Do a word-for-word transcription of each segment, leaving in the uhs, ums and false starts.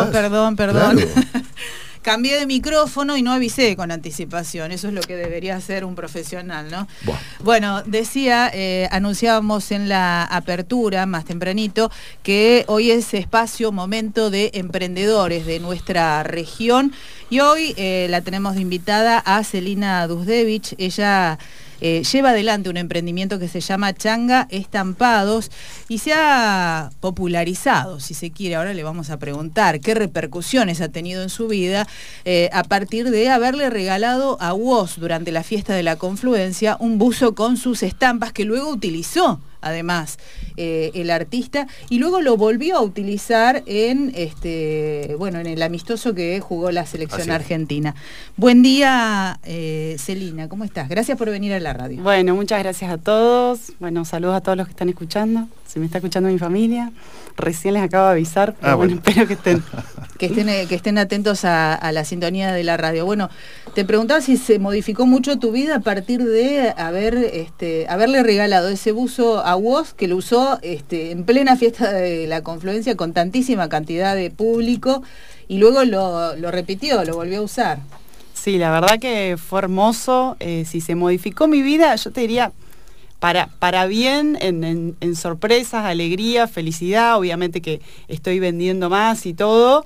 perdón, perdón, perdón. Claro. Cambié de micrófono y no avisé con anticipación. Eso es lo que debería hacer un profesional, ¿no? Buah. Bueno, decía, eh, anunciábamos en la apertura, más tempranito, que hoy es espacio, momento de emprendedores de nuestra región. Y hoy eh, la tenemos de invitada a Celina Dusdevich. Ella eh, lleva adelante un emprendimiento que se llama Changa Estampados y se ha popularizado, si se quiere. Ahora le vamos a preguntar qué repercusiones ha tenido en su vida eh, a partir de haberle regalado a Woz durante la fiesta de la Confluencia un buzo con sus estampas que luego utilizó además eh, el artista, y luego lo volvió a utilizar en este bueno en el amistoso que jugó la selección argentina. Buen día, eh, Celina, ¿cómo estás? Gracias por venir a la radio. Bueno, muchas gracias a todos. Bueno, saludos a todos los que están escuchando. Si me está escuchando mi familia, recién les acabo de avisar, pero ah, bueno, bueno, espero que estén. Que estén, que estén atentos a, a la sintonía de la radio. Bueno, te preguntaba si se modificó mucho tu vida a partir de haber, este, haberle regalado ese buzo a Woz, que lo usó este, en plena fiesta de la Confluencia con tantísima cantidad de público, y luego lo, lo repitió, lo volvió a usar. Sí, la verdad que fue hermoso. Eh, si se modificó mi vida, yo te diría, para, para bien, en, en, en sorpresas, alegría, felicidad, obviamente que estoy vendiendo más y todo.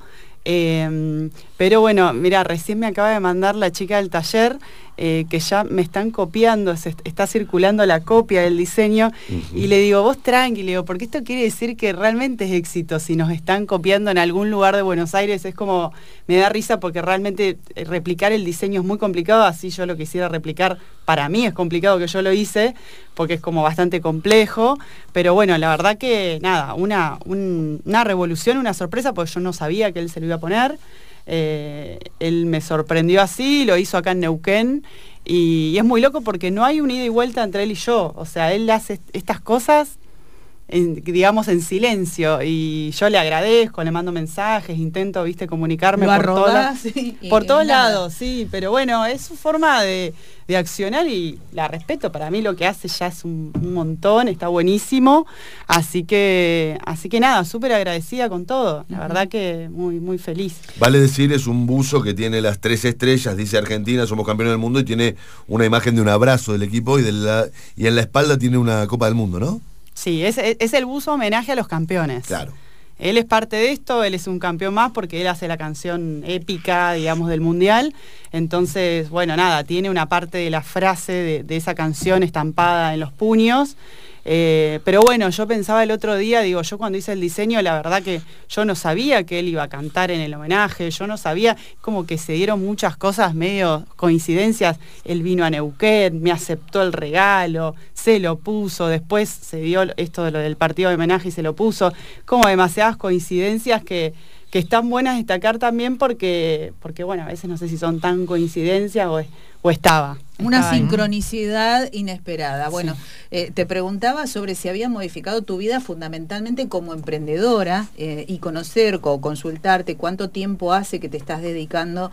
Eh, pero bueno, mira, recién me acaba de mandar la chica del taller eh, que ya me están copiando, se está circulando la copia del diseño. Uh-huh. Y le digo, vos tranqui, le digo, porque esto quiere decir que realmente es éxito. Si nos están copiando en algún lugar de Buenos Aires, es como, me da risa porque realmente replicar el diseño es muy complicado. Así yo lo quisiera replicar, para mí es complicado que yo lo hice, porque es como bastante complejo. Pero bueno, la verdad que nada, una, un, una revolución, una sorpresa, porque yo no sabía que él se lo iba a poner. Eh, él me sorprendió así, lo hizo acá en Neuquén, y, y es muy loco porque no hay un ida y vuelta entre él y yo. O sea, él hace estas cosas en, digamos, en silencio, y yo le agradezco, le mando mensajes, intento, viste, comunicarme por, toda, sí, por todos nada. lados, sí, pero bueno, es su forma de, de accionar y la respeto. Para mí lo que hace ya es un, un montón, está buenísimo, así que así que nada, súper agradecida con todo, la uh-huh. verdad que muy, muy feliz. Vale decir, es un buzo que tiene las tres estrellas, dice Argentina, somos campeones del mundo, y tiene una imagen de un abrazo del equipo, y, de la, y en la espalda tiene una Copa del Mundo, ¿no? Sí, es, es el buzo homenaje a los campeones. Claro. Él es parte de esto, él es un campeón más porque él hace la canción épica, digamos, del Mundial. Entonces, bueno, nada, tiene una parte de la frase de, de esa canción estampada en los puños. Eh, pero bueno, yo pensaba el otro día, digo, yo cuando hice el diseño, la verdad que yo no sabía que él iba a cantar en el homenaje, yo no sabía, como que se dieron muchas cosas, medio coincidencias. Él vino a Neuquén, me aceptó el regalo, se lo puso, después se dio esto de lo del partido de homenaje y se lo puso, como demasiadas coincidencias que, que están buenas destacar también porque, porque, bueno, a veces no sé si son tan coincidencias o, o estaba. Una estaba, sincronicidad ¿no? inesperada. Bueno, sí. eh, te preguntaba sobre si había modificado tu vida fundamentalmente como emprendedora eh, y conocer o consultarte cuánto tiempo hace que te estás dedicando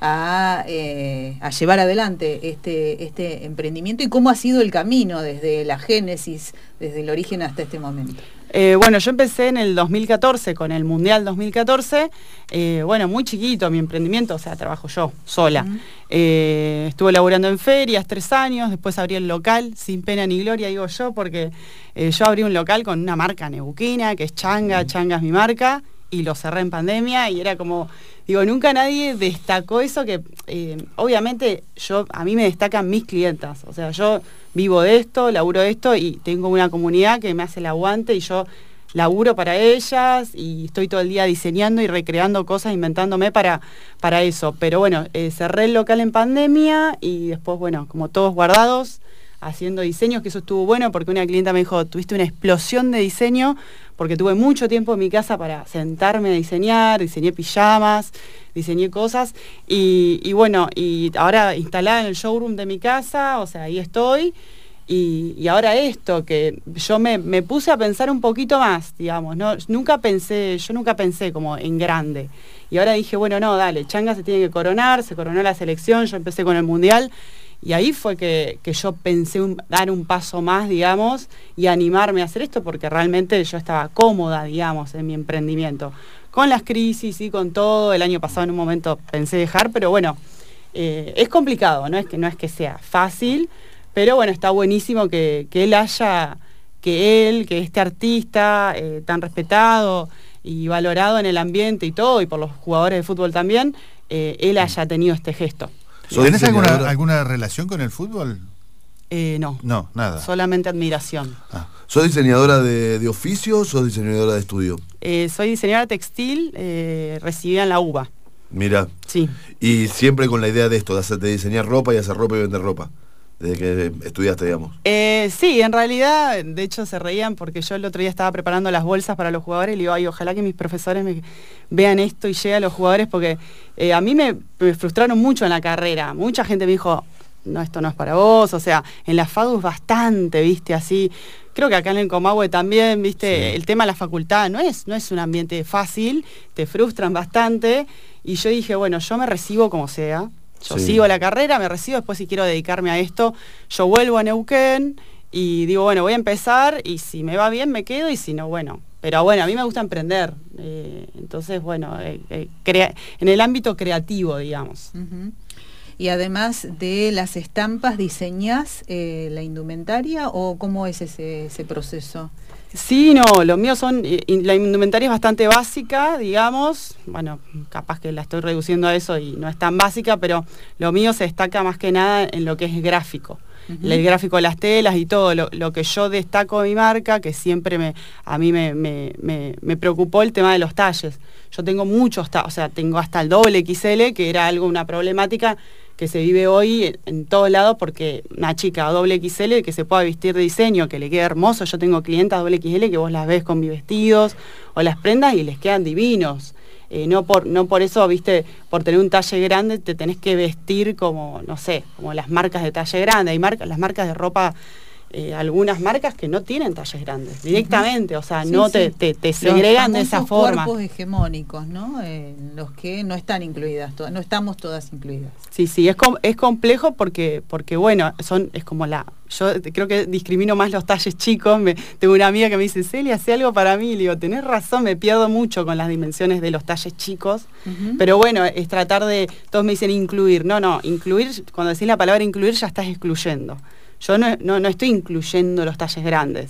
a, eh, a llevar adelante este, este emprendimiento y cómo ha sido el camino desde la génesis, desde el origen hasta este momento. Eh, bueno, yo empecé en el dos mil catorce, con el Mundial dos mil catorce, eh, bueno, muy chiquito mi emprendimiento, o sea, trabajo yo, sola. Uh-huh. eh, estuve laburando en ferias tres años, después abrí el local, sin pena ni gloria, digo yo, porque eh, yo abrí un local con una marca neuquina, que es Changa, uh-huh. Changa es mi marca, y lo cerré en pandemia, y era como, digo, nunca nadie destacó eso, que eh, obviamente yo, a mí me destacan mis clientas, o sea, yo vivo de esto, laburo de esto y tengo una comunidad que me hace el aguante y yo laburo para ellas y estoy todo el día diseñando y recreando cosas, inventándome para, para eso. Pero bueno, eh, cerré el local en pandemia y después, bueno, como todos guardados, haciendo diseños, que eso estuvo bueno porque una clienta me dijo, tuviste una explosión de diseño, porque tuve mucho tiempo en mi casa para sentarme a diseñar, diseñé pijamas, diseñé cosas, y, y bueno, y ahora instalada en el showroom de mi casa, o sea, ahí estoy, y, y ahora esto, que yo me, me puse a pensar un poquito más, digamos, no, nunca pensé, yo nunca pensé como en grande, y ahora dije, bueno, no, dale, Changa se tiene que coronar, se coronó la selección, yo empecé con el Mundial, y ahí fue que, que yo pensé un, dar un paso más, digamos, y animarme a hacer esto, porque realmente yo estaba cómoda, digamos, en mi emprendimiento. con las crisis y con todo. El año pasado en un momento pensé dejar, pero bueno, eh, es complicado, no es que no es que sea fácil, pero bueno, está buenísimo que, que él haya, que él, que este artista eh, tan respetado y valorado en el ambiente y todo, y por los jugadores de fútbol también, eh, él haya tenido este gesto. ¿Tienes alguna, alguna relación con el fútbol? Eh, no. No, nada. Solamente admiración. Ah. ¿Sos diseñadora de, de oficio o sos diseñadora de estudio? Eh, soy diseñadora textil, eh, recibida en la U B A. Mira. Sí. Y siempre con la idea de esto, de, hacer, de diseñar ropa y hacer ropa y vender ropa. Desde que estudiaste, digamos. Eh, sí, en realidad, de hecho se reían porque yo el otro día estaba preparando las bolsas para los jugadores y le digo, ay, ojalá que mis profesores me vean esto y llegue a los jugadores, porque eh, a mí me, me frustraron mucho en la carrera. Mucha gente me dijo, no, esto no es para vos, o sea, en la FADU es bastante, viste, así. Creo que acá en el Comahue también, viste, sí. El tema de la facultad no es, no es un ambiente fácil, te frustran bastante, y yo dije, bueno, yo me recibo como sea. Yo sí. sigo la carrera, me recibo, después si quiero dedicarme a esto, yo vuelvo a Neuquén y digo, bueno, voy a empezar y si me va bien me quedo y si no, bueno. Pero bueno, a mí me gusta emprender, eh, entonces, bueno, eh, eh, crea- en el ámbito creativo, digamos. Uh-huh. Y además de las estampas, ¿diseñás eh, la indumentaria o cómo es ese, ese proceso? Sí, no, lo mío son, la indumentaria es bastante básica, digamos, bueno, capaz que la estoy reduciendo a eso y no es tan básica, pero lo mío se destaca más que nada en lo que es gráfico. Uh-huh. El gráfico de las telas y todo, lo, lo que yo destaco de mi marca, que siempre me, a mí me, me, me, me preocupó el tema de los talles. Yo tengo muchos talles, o sea, tengo hasta el doble equis ele, que era algo, una problemática que se vive hoy en, en todos lados, porque una chica doble equis ele que se pueda vestir de diseño, que le quede hermoso. Yo tengo clientas doble equis ele que vos las ves con mis vestidos o las prendas y les quedan divinos. Eh, no por no por eso, viste, por tener un talle grande te tenés que vestir como, no sé, como las marcas de talle grande. Hay marcas, las marcas de ropa, eh, algunas marcas que no tienen talles grandes directamente, uh-huh. o sea, sí, no sí. Te, te, te segregan de esa forma. Cuerpos hegemónicos, ¿no? Eh, los que no están incluidas, to- no estamos todas incluidas. Sí, sí, es com- es complejo porque, porque bueno, son es como la... Yo creo que discrimino más los talles chicos. Me, tengo una amiga que me dice, Celia, hace algo para mí. Le digo, tenés razón, me pierdo mucho con las dimensiones de los talles chicos. Uh-huh. Pero bueno, es tratar de... Todos me dicen incluir. No, no, incluir, cuando decís la palabra incluir ya estás excluyendo. Yo no, no, no estoy incluyendo los talles grandes.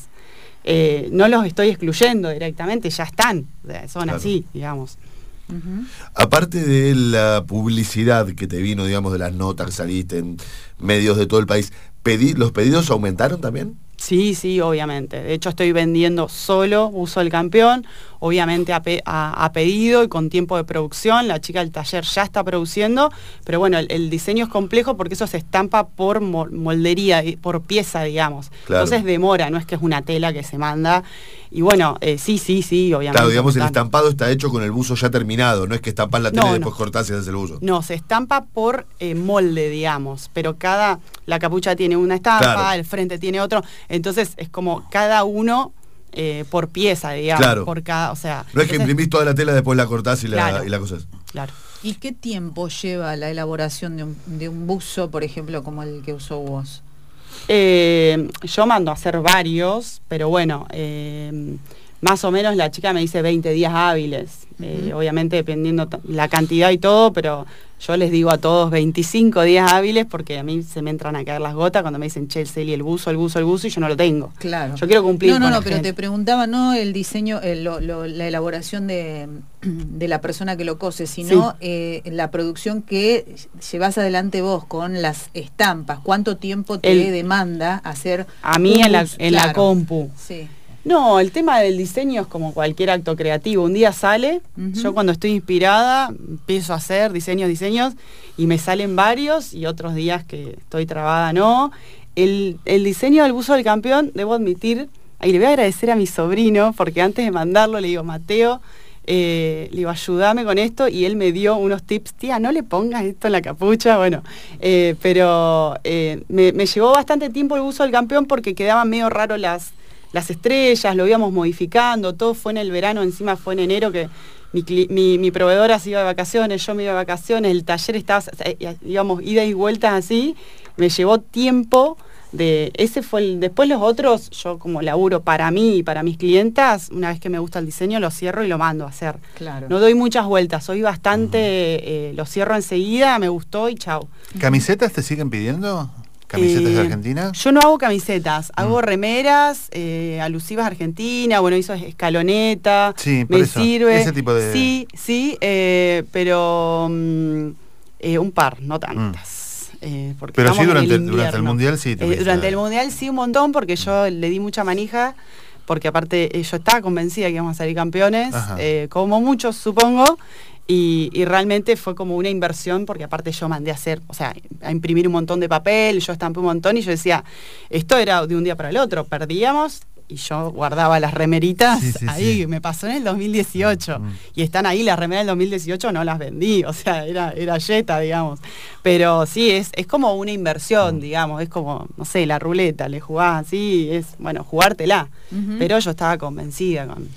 Eh, no los estoy excluyendo directamente, ya están. Son claro. así, digamos. Uh-huh. Aparte de la publicidad que te vino, digamos, de las notas que saliste en medios de todo el país, ¿pedí, ¿los pedidos aumentaron también? Sí, sí, obviamente. De hecho, estoy vendiendo solo Buzo del Campeón, obviamente a, pe- a, a pedido y con tiempo de producción. La chica del taller ya está produciendo, pero bueno, el, el diseño es complejo porque eso se estampa por mo- moldería, por pieza, digamos. Claro. Entonces demora, no es que es una tela que se manda. Y bueno, eh, sí, sí, sí, obviamente. Claro, digamos, el estampado está hecho con el buzo ya terminado, no es que estampas la tela no, y después no. cortás y haces el buzo. No, se estampa por eh, molde, digamos, pero cada, la capucha tiene una estampa, claro. el frente tiene otro, entonces es como cada uno eh, por pieza, digamos, claro. por cada, o sea... No es que entonces, imprimís toda la tela, después la cortás y la, claro, y la cosas. Claro. ¿Y qué tiempo lleva la elaboración de un, de un buzo, por ejemplo, como el que usó vos? Eh, yo mando a hacer varios, pero bueno, eh, más o menos la chica me dice veinte días hábiles, uh-huh. eh, obviamente dependiendo t- la cantidad y todo, pero yo les digo a todos veinticinco días hábiles porque a mí se me entran a caer las gotas cuando me dicen, che, el Celi, el buzo, el buzo, el buzo, y yo no lo tengo. Claro. Yo quiero cumplir No, no, con no, la pero gente. te preguntaba no el diseño, el, lo, lo, la elaboración de, de la persona que lo cose, sino sí. eh, la producción que llevas adelante vos con las estampas. ¿Cuánto tiempo te el, demanda hacer? A mí en la, en claro. la compu. Sí. No, el tema del diseño es como cualquier acto creativo. Un día sale, uh-huh. yo cuando estoy inspirada empiezo a hacer diseños, diseños y me salen varios y otros días que estoy trabada no. El, el diseño del buzo del campeón, debo admitir, y le voy a agradecer a mi sobrino porque antes de mandarlo le digo, Mateo, eh, le digo, ayúdame con esto y él me dio unos tips, tía, no le pongas esto en la capucha, bueno, eh, pero eh, me, me llevó bastante tiempo el buzo del campeón porque quedaban medio raro las... las estrellas, lo íbamos modificando, todo fue en el verano, encima fue en enero que mi, mi, mi proveedora se iba de vacaciones, yo me iba de vacaciones, el taller estaba, íbamos ida y vueltas así, me llevó tiempo de ese fue el, después los otros, yo como laburo para mí y para mis clientas, una vez que me gusta el diseño lo cierro y lo mando a hacer. Claro. No doy muchas vueltas, soy bastante, eh, lo cierro enseguida, me gustó y chau. ¿Camisetas te siguen pidiendo? ¿Camisetas Eh, de Argentina? Yo no hago camisetas, Mm. hago remeras eh, alusivas a Argentina, bueno, hizo escaloneta, Sí, por me eso, sirve. ese tipo de- Sí, sí, eh, pero mm, eh, un par, no tantas. Eh, porque Pero sí, estamos en durante, el durante el invierno. Mundial sí. Eh, tuviste- durante el Mundial sí un montón, porque yo le di mucha manija, porque aparte eh, yo estaba convencida que íbamos a salir campeones, eh, como muchos supongo, y, y realmente fue como una inversión, porque aparte yo mandé a hacer, o sea, a imprimir un montón de papel, yo estampé un montón y yo decía, esto era de un día para el otro, perdíamos y yo guardaba las remeritas Sí, sí, ahí, sí. me pasó en el dos mil dieciocho, Mm. y están ahí las remeras del dos mil dieciocho, no las vendí, o sea, era, era yeta, digamos. Pero sí, es, es como una inversión, digamos, es como, no sé, la ruleta, le jugás así, es, bueno, jugártela. Ujú. Pero yo estaba convencida con...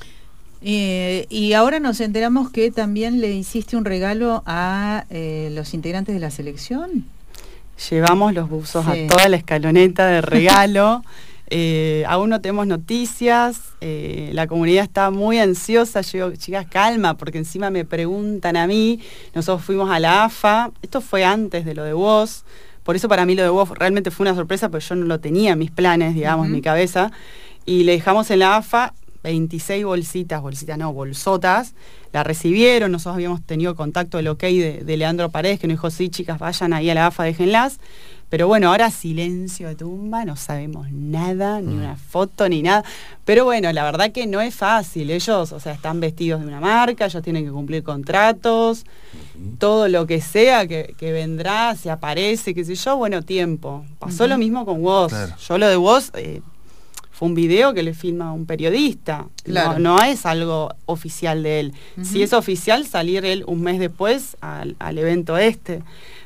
Eh, y ahora nos enteramos que también le hiciste un regalo a eh, los integrantes de la selección. Llevamos los buzos Sí. a toda la escaloneta de regalo. Eh, aún no tenemos noticias, eh, la comunidad está muy ansiosa, yo digo, chicas, calma, porque encima me preguntan a mí, nosotros fuimos a la A F A, esto fue antes de lo de vos, por eso para mí lo de vos realmente fue una sorpresa, pero yo no lo tenía en mis planes, digamos, Ujú. en mi cabeza, y le dejamos en la A F A veintiséis bolsitas, bolsitas no, bolsotas, la recibieron, nosotros habíamos tenido contacto, el ok de, de Leandro Paredes, que nos dijo, sí, chicas, vayan ahí a la A F A, déjenlas. Pero bueno, ahora silencio de tumba, no sabemos nada, ni una foto, ni nada. Pero bueno, la verdad que no es fácil. Ellos, o sea, están vestidos de una marca, ellos tienen que cumplir contratos, todo lo que sea que, que vendrá, se aparece, qué sé yo, bueno, tiempo. Pasó Ujú. lo mismo con vos. Claro. Yo lo de vos eh, fue un video que le filma un periodista. Claro. No, no es algo oficial de él. Ujú. Si es oficial, salir él un mes después al, al evento este.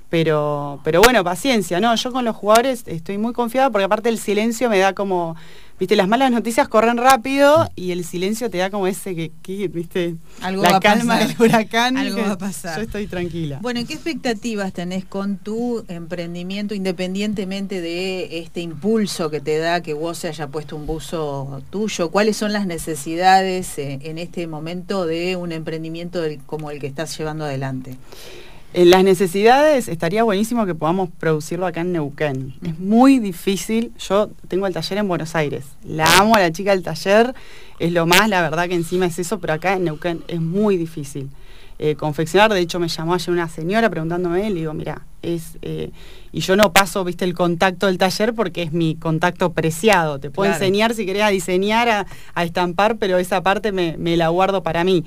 Pero, pero bueno, paciencia, ¿no? Yo con los jugadores estoy muy confiada porque aparte el silencio me da como, viste, las malas noticias corren rápido y el silencio te da como ese que, que viste, Algo la va a calma pasar. del huracán. Algo que va a pasar. Yo estoy tranquila. Bueno, ¿qué expectativas tenés con tu emprendimiento independientemente de este impulso que te da que vos se haya puesto un buzo tuyo? ¿Cuáles son las necesidades eh, en este momento de un emprendimiento del- como el que estás llevando adelante? En las necesidades estaría buenísimo que podamos producirlo acá en Neuquén. Es muy difícil. Yo tengo el taller en Buenos Aires. La amo a la chica del taller. Es lo más, la verdad que encima es eso, pero acá en Neuquén es muy difícil. Eh, confeccionar, de hecho me llamó ayer una señora preguntándome, le digo, mira, es... Eh, y yo no paso, viste, el contacto del taller porque es mi contacto preciado. Te puedo Claro. enseñar si querés a diseñar, a, a estampar, pero esa parte me, me la guardo para mí.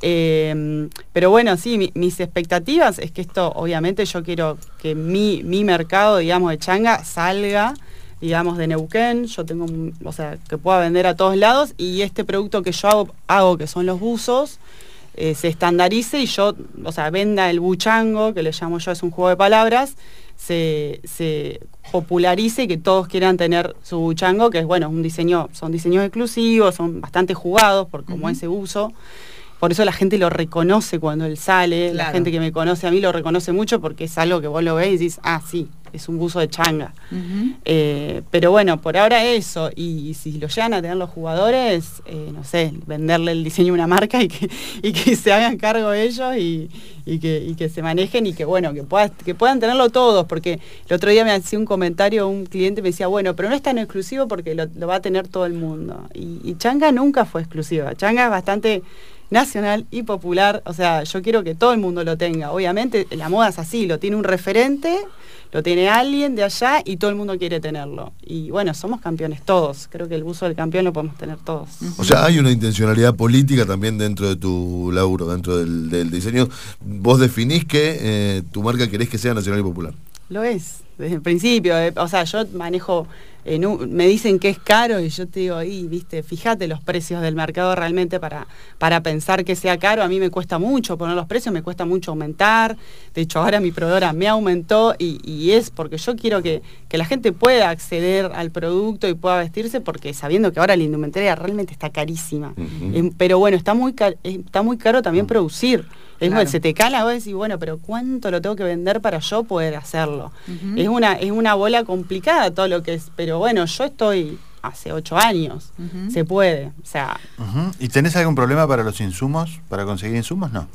Eh, pero bueno, sí, mi- mis expectativas es que esto, obviamente, yo quiero que mi, mi mercado, digamos, de changa salga, digamos, de Neuquén. Yo tengo, un- o sea, que pueda vender a todos lados y este producto que yo hago, hago que son los buzos, eh, se estandarice y yo, o sea, venda el buchango, que le llamo yo, es un juego de palabras, se, se popularice y que todos quieran tener su buchango, que es bueno, un diseño, son diseños exclusivos, son bastante jugados por como Ujú. ese uso. Por eso la gente lo reconoce cuando él sale, la Claro. gente que me conoce a mí lo reconoce mucho porque es algo que vos lo ves y decís, ah, sí, es un buzo de changa. Ujú. Eh, pero bueno, por ahora eso, y, y si lo llegan a tener los jugadores, eh, no sé, venderle el diseño a una marca y que, y que se hagan cargo ellos y, y, que, y que se manejen y que bueno, que, pueda, que puedan tenerlo todos, porque el otro día me hacía un comentario un cliente, me decía, bueno, pero no es tan exclusivo porque lo, lo va a tener todo el mundo. Y, y Changa nunca fue exclusiva, Changa es bastante nacional y popular, o sea, yo quiero que todo el mundo lo tenga. Obviamente la moda es así, lo tiene un referente, lo tiene alguien de allá y todo el mundo quiere tenerlo. Y bueno, somos campeones todos, creo que el buzo del campeón lo podemos tener todos. O sea, hay una intencionalidad política también dentro de tu laburo, dentro del, del diseño. Vos definís que eh, tu marca querés que sea nacional y popular. Lo es, desde el principio, eh, o sea, yo manejo, en un- me dicen que es caro y yo te digo, y viste, fíjate los precios del mercado realmente para, para pensar que sea caro, a mí me cuesta mucho poner los precios, me cuesta mucho aumentar, de hecho ahora mi proveedora me aumentó y, y es porque yo quiero que, que la gente pueda acceder al producto y pueda vestirse porque sabiendo que ahora la indumentaria realmente está carísima. Ujú. Eh, pero bueno, está muy, car- está muy caro también producir. Es Claro. como, se te cala, vos decís, bueno, pero ¿cuánto lo tengo que vender para yo poder hacerlo? Ujú. Es una, es una bola complicada todo lo que es, pero bueno, yo estoy hace ocho años, Ujú. se puede, o sea, Ujú. ¿Y tenés algún problema para los insumos? ¿Para conseguir insumos? No.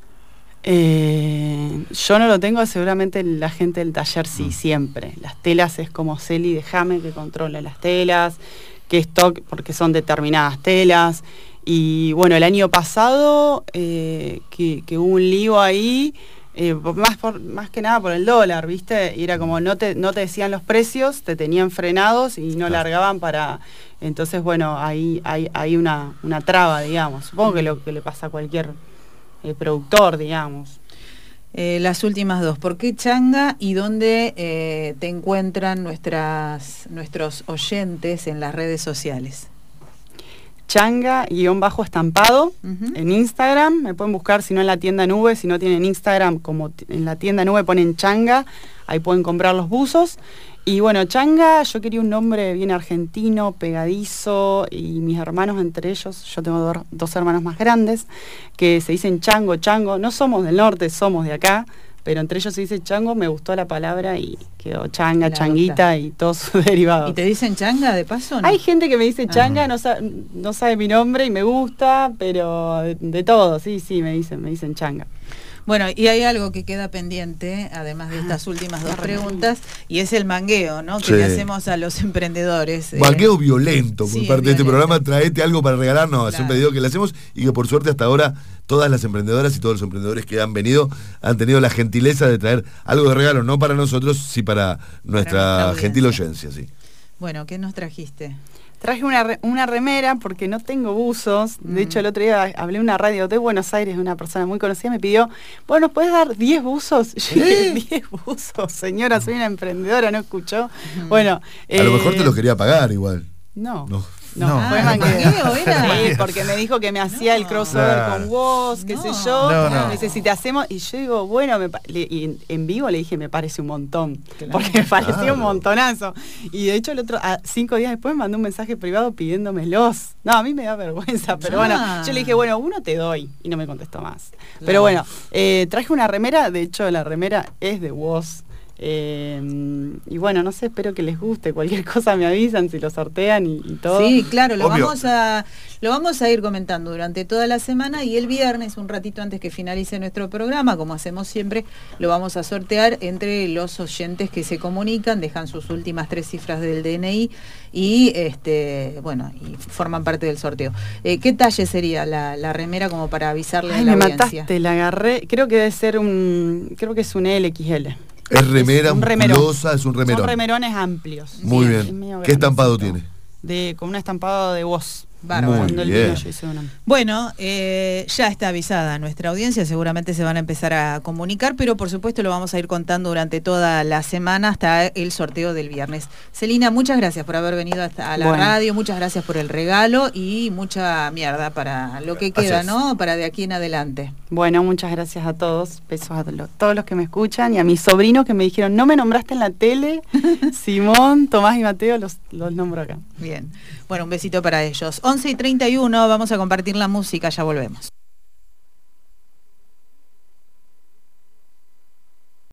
eh, yo no lo tengo, seguramente la gente del taller sí, Mm. siempre. Las telas es como Celi, déjame que controle las telas, que stock, porque son determinadas telas. Y bueno, el año pasado, eh, que, que hubo un lío ahí, eh, más, por, más que nada por el dólar, ¿viste? Y era como no te, no te decían los precios, te tenían frenados y no Claro. largaban para... Entonces, bueno, ahí hay, hay una, una traba, digamos. Supongo que lo que le pasa a cualquier eh, productor, digamos. Eh, las últimas dos, ¿por qué Changa y dónde eh, te encuentran nuestras, nuestros oyentes en las redes sociales? Changa, guión bajo estampado, Ujú. en Instagram, me pueden buscar si no en la tienda Nube, si no tienen Instagram, como t- en la tienda Nube ponen Changa, ahí pueden comprar los buzos. Y bueno, Changa, yo quería un nombre bien argentino, pegadizo, y mis hermanos entre ellos, yo tengo do- dos hermanos más grandes, que se dicen Chango, Chango, no somos del norte, somos de acá, pero entre ellos se dice Chango, me gustó la palabra y quedó Changa, La Changuita adoptaste. y todos sus derivados. ¿Y te dicen Changa de paso o no? Hay gente que me dice Ah. Changa, no, sa- no sabe mi nombre y me gusta, pero de, de todo, sí, sí, me dicen, me dicen Changa. Bueno, y hay algo que queda pendiente, además de estas últimas dos preguntas, y es el mangueo, ¿no? Que Sí. le hacemos a los emprendedores. eh, Mangueo violento por sí, parte de este violento. programa. Traete algo para regalarnos. Es un Claro. pedido que le hacemos y que por suerte hasta ahora todas las emprendedoras y todos los emprendedores que han venido han tenido la gentileza de traer algo de regalo, no para nosotros, sí para nuestra, nuestra gentil audiencia. audiencia. Sí. Bueno, ¿qué nos trajiste? Traje una, re- una remera porque no tengo buzos. De Mm. hecho, el otro día hablé en una radio de Buenos Aires, una persona muy conocida, me pidió, bueno, ¿nos puedes dar diez buzos? Y yo dije, diez buzos, señora, soy una emprendedora, ¿no escuchó? Bueno. A lo mejor eh, te los quería pagar igual. No. No. No, No. fue Ah, mangueo. ¿mangueo era? Sí, porque me dijo que me hacía el No. crossover Claro. con vos, qué No. sé yo. No, no. Me dice, si te hacemos. Y yo digo, bueno, me pa- le- y en, en vivo le dije, me parece un montón. Claro. Porque me parecía Claro. un montonazo. Y de hecho, el otro, a- cinco días después me mandó un mensaje privado pidiéndomelos. No, a mí me da vergüenza, pero Ah. bueno, yo le dije, bueno, uno te doy. Y no me contestó más. Claro. Pero bueno, eh, traje una remera, de hecho, la remera es de vos. Eh, y bueno, no sé, espero que les guste. Cualquier cosa me avisan si lo sortean y, y todo. Sí, claro, lo Obvio. vamos a lo vamos a ir comentando durante toda la semana y el viernes, un ratito antes que finalice nuestro programa, como hacemos siempre, lo vamos a sortear entre los oyentes que se comunican, dejan sus últimas tres cifras del D N I y este, bueno, y forman parte del sorteo. Eh, ¿Qué talle sería la, la remera como para avisarle Ay, a la me audiencia? mataste, la agarré. Creo que debe ser un. Creo que es un L X L. Es remera, Es un remerón. musculosa, es un remerón. Son remerones amplios. Muy Sí, bien. es medio ¿Qué estampado grandecito. tiene? De, con un estampado de voz. Bárbaro. Muy Cuando el bien. vino yo hice una. Bueno, eh, ya está avisada nuestra audiencia, seguramente se van a empezar a comunicar, pero por supuesto lo vamos a ir contando durante toda la semana hasta el sorteo del viernes. Celina, muchas gracias por haber venido hasta a la Bueno. radio, muchas gracias por el regalo y mucha mierda para lo que queda, Así es. ¿no? Para de aquí en adelante. Bueno, muchas gracias a todos. Besos a lo- todos los que me escuchan y a mis sobrinos que me dijeron, no me nombraste en la tele. Simón, Tomás y Mateo los, los nombro acá. Bien, bueno, un besito para ellos. once y treinta y uno, vamos a compartir la música, ya volvemos.